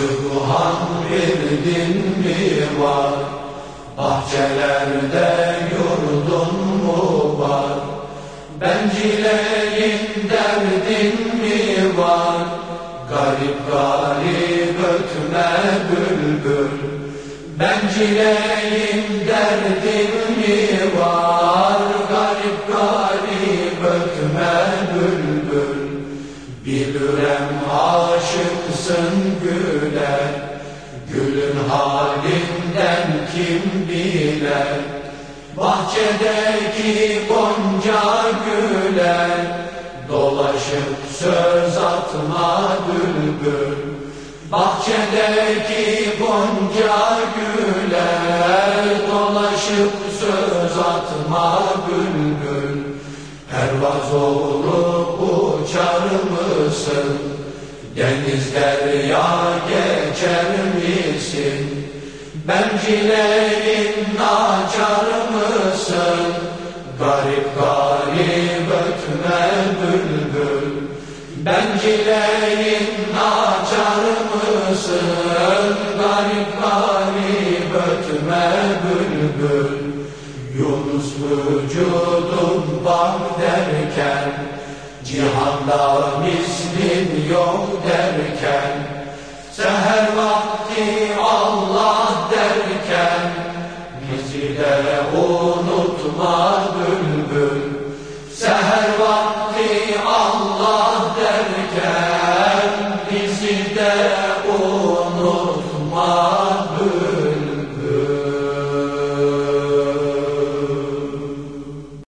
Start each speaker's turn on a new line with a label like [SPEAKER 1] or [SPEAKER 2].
[SPEAKER 1] Subhan bildin mi var? Bahçelerde yurdun mu var? Bencilerin derdin mi var? Garip garip ötme bülbül. Bencilerin derdin mi var? Garip garip ötme bülbül. Bilürem aşıksın güle, gülün halinden kim biler? Bahçedeki gonca güle, dolaşıp söz atma bülbül. Bahçedeki gonca güle, dolaşıp söz atma bülbül. Pervaz olup uçar mısın? Deniz derya geçer misin? Bencilerin açar mısın? Garip garip ötme bülbül. Bencilerin açar mısın? Garip garip ötme bülbül. Yunus vücudum bak derken, cihanda mislin yok derken, seher vakti Allah derken, bizi de unutma bülbül.